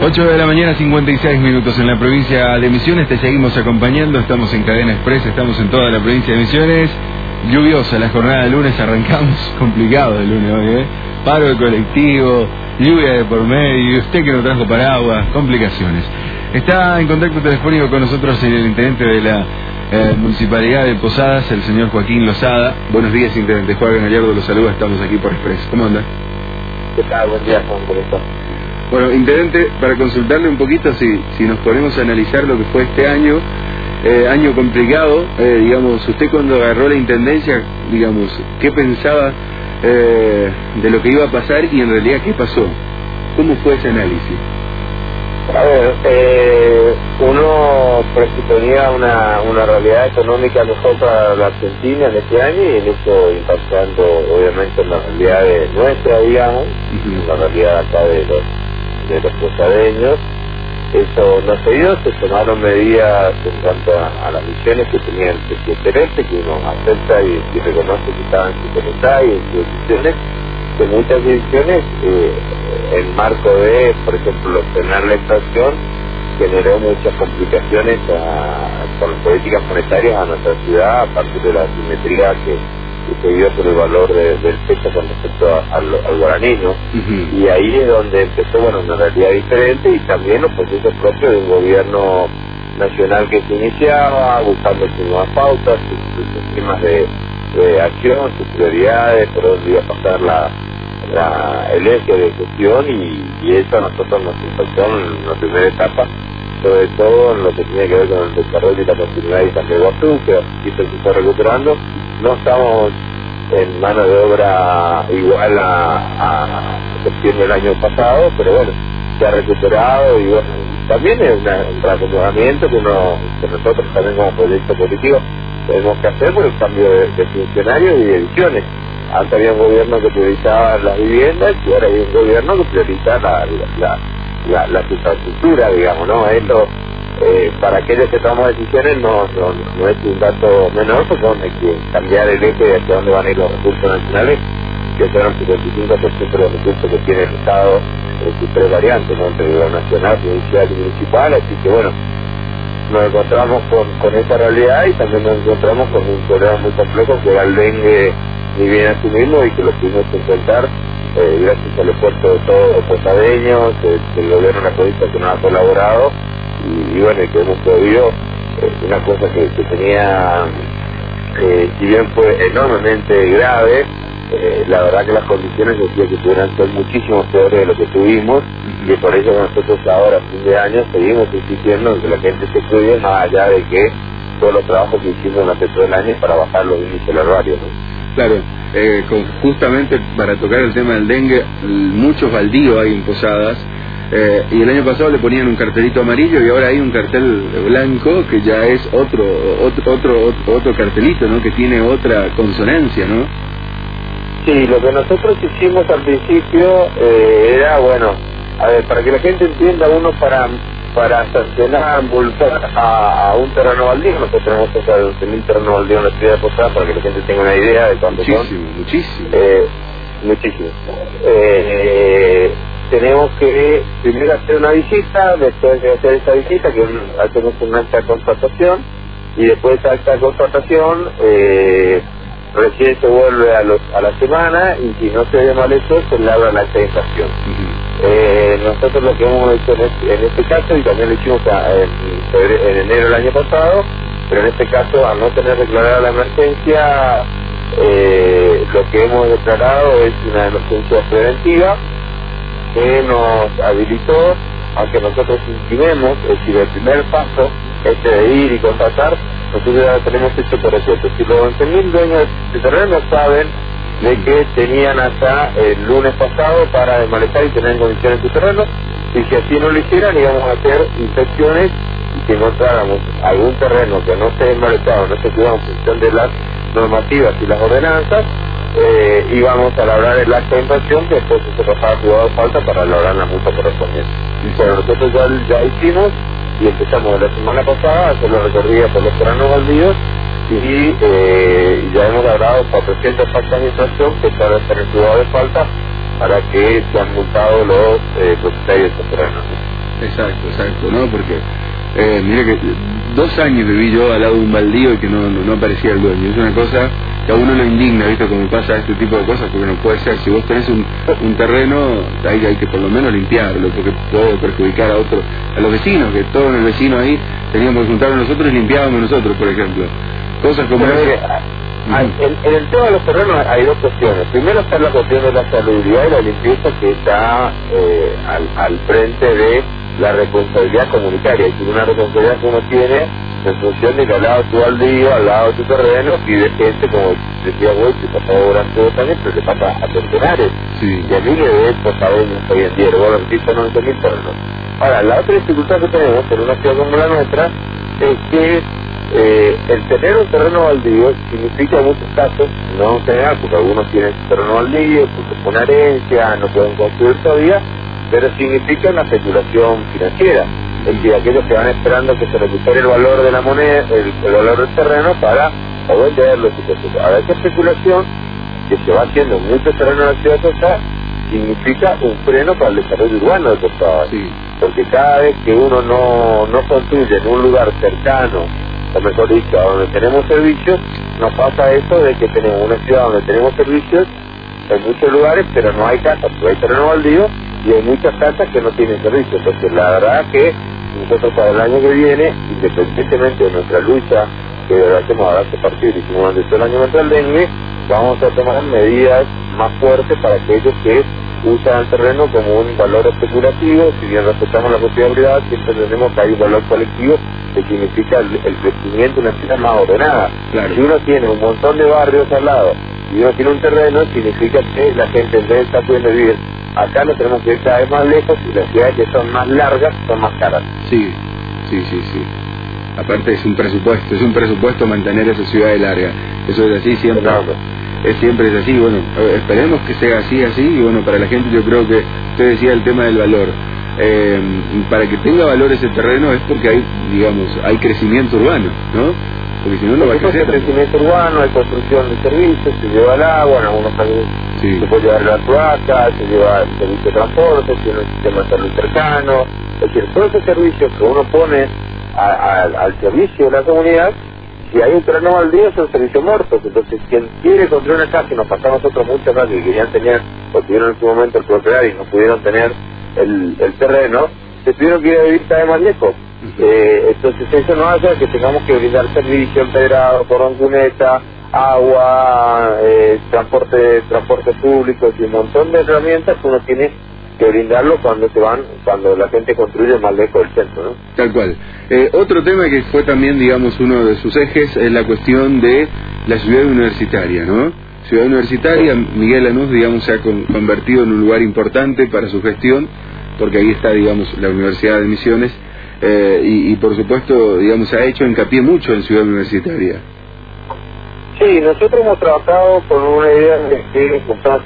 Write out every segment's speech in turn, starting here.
8 de la mañana, 56 minutos en la provincia de Misiones. Te seguimos acompañando, estamos en Cadena Express, estamos en toda la provincia de Misiones. Lluviosa la jornada de lunes, arrancamos complicado el lunes hoy, ¿eh? Paro de colectivo, lluvia de por medio, usted que no trajo paraguas, complicaciones. Está en contacto telefónico con nosotros el intendente de la Municipalidad de Posadas, el señor Joaquín Lozada. Buenos días, intendente. Juan Gallardo lo saluda, estamos aquí por Express. ¿Cómo anda? ¿Qué tal? Buen día, Juan. ¿Cómo estás? Bueno, intendente, para consultarle un poquito, si nos ponemos a analizar lo que fue este año, año complicado, digamos, usted cuando agarró la intendencia, digamos, ¿qué pensaba de lo que iba a pasar y en realidad qué pasó? ¿Cómo fue ese análisis? A ver, uno presuponía una realidad económica mejor para la Argentina en este año y en eso impactando obviamente en la realidad de nuestra, digamos, la realidad acá de los posadeños. Eso no se dio, se tomaron medidas en cuanto a las misiones que tenía el presidente electo, que uno acepta y reconoce que estaban en su voluntad y en sus decisiones, que muchas decisiones, en marco de, por ejemplo, frenar la inflación, generó muchas complicaciones con las políticas monetarias a nuestra ciudad, a partir de la asimetría que se dio por el valor del peso con respecto al guaraní, ¿no? Y ahí es donde empezó, bueno, una realidad diferente y también los procesos propios de un gobierno nacional que se iniciaba, buscando sus nuevas pautas, sus temas de acción, sus prioridades, por donde iba a pasar el eje de gestión y eso a nosotros nos impactó en la primera etapa, sobre todo en lo que tenía que ver con el desarrollo y la continuidad de San Guazú, que así se está recuperando. No estamos en mano de obra igual a septiembre del año pasado, pero bueno, se ha recuperado y bueno, también es un reacomodamiento que nosotros también como proyecto político tenemos que hacer por el cambio de funcionarios y de ediciones. Antes había un gobierno que priorizaba las viviendas y ahora hay un gobierno que prioriza la infraestructura, digamos, ¿no? Esto, para aquellos que tomamos decisiones no es un dato menor, porque hay que cambiar el eje de hacia dónde van a ir los recursos nacionales, que son el 55% de los recursos que tiene el Estado en sus tres variantes, ¿no? Entre lo nacional, provincial y municipal, así que bueno, nos encontramos con esa realidad y también nos encontramos con un problema muy complejo que era el dengue, ni bien asumimos y que lo pudimos enfrentar gracias al esfuerzo de todos los posadeños, del gobierno de la provincia que nos ha colaborado y bueno, que hemos podido, una cosa que tenía, si bien fue enormemente grave, la verdad que las condiciones decía que pudieran ser muchísimo peores de lo que tuvimos y por eso nosotros ahora, a fin de año, seguimos insistiendo en que la gente se cuide más allá de que todos los trabajos que hicimos durante todo el año para bajar los índices larvarios, ¿no? Claro, justamente para tocar el tema del dengue, muchos baldíos hay en Posadas, y el año pasado le ponían un cartelito amarillo y ahora hay un cartel blanco que ya es otro cartelito, ¿no? Que tiene otra consonancia, ¿no? Sí, lo que nosotros hicimos al principio era, bueno, a ver, para que la gente entienda, uno para sancionar, multar a un terreno baldío, nosotros tenemos cerca de 11.000 terrenos baldíos en la ciudad de Posadas, para que la gente tenga una idea de cuántos son. Muchísimo. Tenemos que primero hacer una visita, después de hacer esa visita, que hacemos una acta de constatación, y después de esa acta de constatación, recién se vuelve a la semana, y si no se ve mal hecho, se le abra la acta de infracción. Nosotros lo que hemos hecho en este caso, y también lo hicimos en enero del año pasado, pero en este caso, al no tener declarada la emergencia, lo que hemos declarado es una emergencia preventiva que nos habilitó a que nosotros intimemos, es decir, el primer paso, de ir y contratar, nosotros ya tenemos hecho por decreto. Si los 11.000 dueños de terreno saben de que tenían hasta el lunes pasado para desmalezar y tener en condiciones su terreno, y si así no lo hicieran íbamos a hacer inspecciones y si encontráramos algún terreno que no esté desmalezado, no esté cuidado en función de las normativas y las ordenanzas, íbamos a labrar el acta de infracción que después se pasaba a juzgado de falta para labrar la multa correspondiente. Bueno, nosotros ya hicimos y empezamos la semana pasada a hacer la recorrida por los terrenos baldíos y ya hemos labrado 400 actas de infracción que ahora están en juzgado de falta para que sean multados los propietarios de estos terrenos. Exacto, ¿no? Porque mira que 2 años viví yo al lado de un baldío y que no aparecía el dueño. Es una cosa que a uno lo indigna, ¿viste? Como pasa este tipo de cosas, porque no puede ser. Si vos tenés un terreno, hay que por lo menos limpiarlo, porque puede perjudicar a los vecinos, que todos los vecinos ahí teníamos que juntarnos nosotros y limpiábamos nosotros, por ejemplo. Cosas como en el tema de los terrenos hay 2 cuestiones. Primero está la cuestión de la salubridad y la limpieza, que está al frente de la responsabilidad comunitaria. Es una responsabilidad que uno tiene en función de que al lado de tu baldío, al lado de tu terreno, vive gente, como decía vos, que pasó durante 2 años, pero le pasa a centenares. Sí. Y a miles de estos sabeños hoy en día, vos repito, 90.000 terrenos. Ahora, la otra dificultad que tenemos en una ciudad como la nuestra es que el tener un terreno baldío significa en muchos casos, no en general, porque algunos tienen terreno baldío, porque es una herencia, no pueden construir todavía, pero significa una especulación financiera. Es decir, aquellos que van esperando que se recupere el valor de la moneda, el valor del terreno para venderlo, etc. Ahora, esta especulación que se va haciendo en muchos terrenos de la ciudad de Posada significa un freno para el desarrollo urbano de Posada. Sí. Porque cada vez que uno no construye en un lugar cercano, o mejor dicho, a donde tenemos servicios, nos pasa eso de que tenemos una ciudad donde tenemos servicios en muchos lugares, pero no hay casas, porque hay terreno baldío y hay muchas casas que no tienen servicios. Entonces, la verdad que nosotros para el año que viene, independientemente de nuestra lucha que hacemos ahora a partir de durante todo el año contra el dengue, vamos a tomar medidas más fuertes para aquellos que usan el terreno como un valor especulativo. Si bien respetamos la propiedad, siempre entendemos que hay un valor colectivo que significa el crecimiento de una ciudad más ordenada. Claro. Si uno tiene un montón de barrios al lado y uno tiene un terreno, significa que la gente en vez de estar pudiendo vivir acá, no tenemos que ir cada vez más lejos, y las ciudades que son más largas son más caras. Sí. Aparte es un presupuesto mantener esa ciudad larga. Eso es así siempre. Siempre es así. Bueno, esperemos que sea así, y bueno, para la gente yo creo que usted decía el tema del valor. Para que tenga valor ese terreno es porque hay crecimiento urbano, ¿no? Porque si no, no va a crecer. Hay crecimiento urbano, hay construcción de servicios, se lleva el agua, en algunos casos se puede llevar la cloaca, se lleva el servicio de transporte, tiene un sistema de salud cercano. Es decir, todos esos servicios que uno pone al servicio de la comunidad, si hay un terreno baldío, son servicios muertos. Entonces, quien quiere construir una casa, y nos pasamos nosotros muchas veces que querían tener, o tuvieron en su momento el propietario y no pudieron tener el terreno, se tuvieron que ir a vivir cada vez más lejos. Entonces, eso nos hace que tengamos que brindar servicio, empedrado, cordón cuneta, agua, transporte público, y un montón de herramientas que uno tiene que brindarlo cuando la gente construye más lejos del centro, ¿no? Tal cual. Otro tema que fue también, uno de sus ejes es la cuestión de la ciudad universitaria, ¿no? Ciudad universitaria, Miguel Lanús, se ha convertido en un lugar importante para su gestión, porque ahí está, la Universidad de Misiones, y por supuesto, se ha hecho hincapié mucho en ciudad universitaria. Sí, nosotros hemos trabajado con una idea de que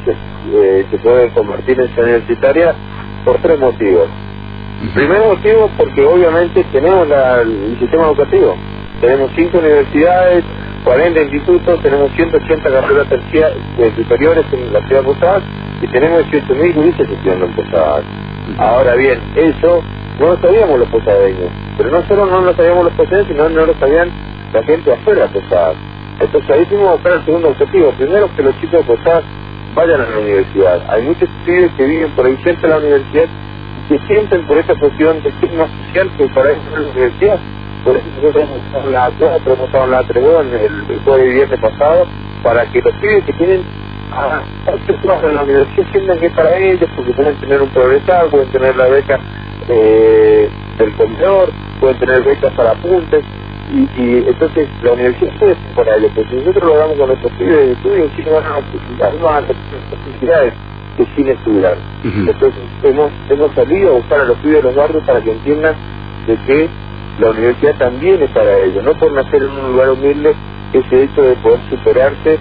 se puede convertir en ciudad universitaria por 3 motivos. Primer motivo, porque obviamente tenemos el sistema educativo. Tenemos 5 universidades, 40 institutos, tenemos 180 carreras superiores en la ciudad de Posadas, y tenemos 18.000 gurises estudiando en Posadas. Ahora bien, eso no lo sabíamos los posadeños, pero no solo no lo sabíamos los posadeños, sino no lo sabían la gente afuera de Posadas. Entonces ahí fuimos a buscar el segundo objetivo. Primero, que los chicos de Posadas vayan a la universidad. Hay muchos estudiantes que viven por ahí cerca de la universidad y que sienten por esa cuestión de estigma social que para ellos es la universidad. Por eso nosotros hemos estado en la Trebón el jueves y viernes pasado, para que los pibes que tienen en la universidad sientan que es para ellos, porque pueden tener un progresar, pueden tener la beca del comedor, pueden tener becas para apuntes. Y entonces la universidad puede ser para ellos, porque si nosotros lo damos con nuestros pibes de estudio, sí van a tener posibilidades que sin estudiar. Entonces hemos salido a buscar a los pibes de los barrios para que entiendan de que la universidad también es para ellos, no por nacer en un lugar humilde, ese hecho de poder superarse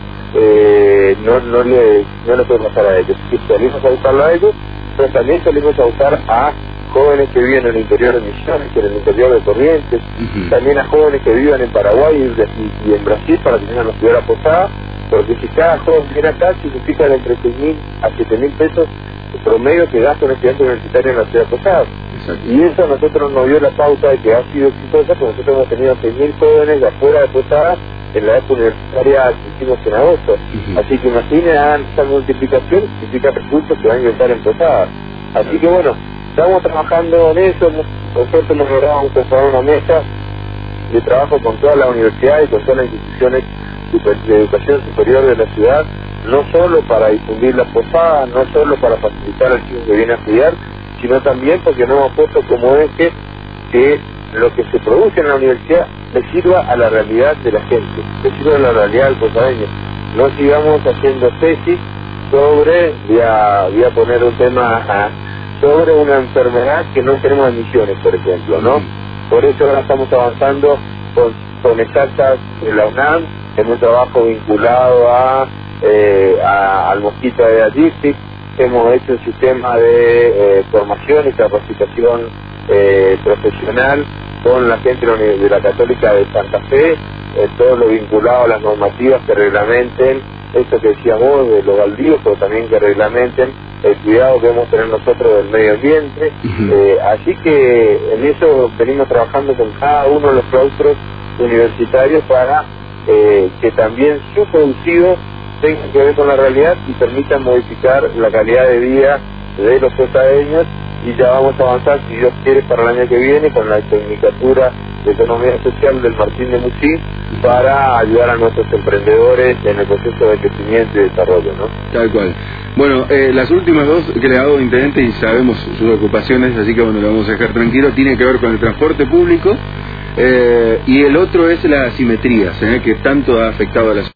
no le puede pasar a ellos. Y salimos a buscarlo a ellos, pero también salimos a buscar a jóvenes que viven en el interior de Misiones, en el interior de Corrientes, también a jóvenes que viven en Paraguay y en Brasil para que vengan a estudiar a Posada, porque si cada joven viene acá significa entre 6.000 a 7.000 pesos el promedio que gasta un estudiante universitario en la ciudad de Posada. Y eso a nosotros nos dio la pauta de que ha sido exitosa, porque nosotros hemos tenido 6.000 jóvenes de afuera de Posada en la época universitaria que hicimos en agosto. Así que imaginen, esa multiplicación significa recursos que van a ingresar en Posada. Así que bueno, estamos trabajando en eso. Nosotros hemos logrado incorporar una mesa de trabajo con todas las universidades y con todas las instituciones de educación superior de la ciudad, no solo para difundir las posadas, no solo para facilitar al chico que viene a estudiar, sino también porque nos hemos puesto como eje que lo que se produce en la universidad le sirva a la realidad de la gente, le sirva a la realidad del posadeño. No sigamos haciendo tesis sobre, voy a poner un tema sobre una enfermedad que no tenemos en Misiones, por ejemplo, ¿no? Por eso ahora estamos avanzando con exactas en la UNAM, en un trabajo vinculado al mosquito de Aegypti. Hemos hecho un sistema de formación y capacitación profesional con la gente de la Católica de Santa Fe, todo lo vinculado a las normativas que reglamenten esto que decíamos de los baldíos, pero también que reglamenten el cuidado que debemos tener nosotros del medio ambiente. Así que en eso venimos trabajando con cada uno de los claustros universitarios para que también su producido tenga que ver con la realidad y permitan modificar la calidad de vida de los posadeños. Y ya vamos a avanzar, si Dios quiere, para el año que viene con la Tecnicatura de Economía Social del Martín de Musí para ayudar a nuestros emprendedores en el proceso de crecimiento y desarrollo, ¿no? Tal cual. Bueno, las últimas dos que le hago, intendente, y sabemos sus ocupaciones, así que bueno, lo vamos a dejar tranquilo, tiene que ver con el transporte público y el otro es las asimetrías, que tanto ha afectado a la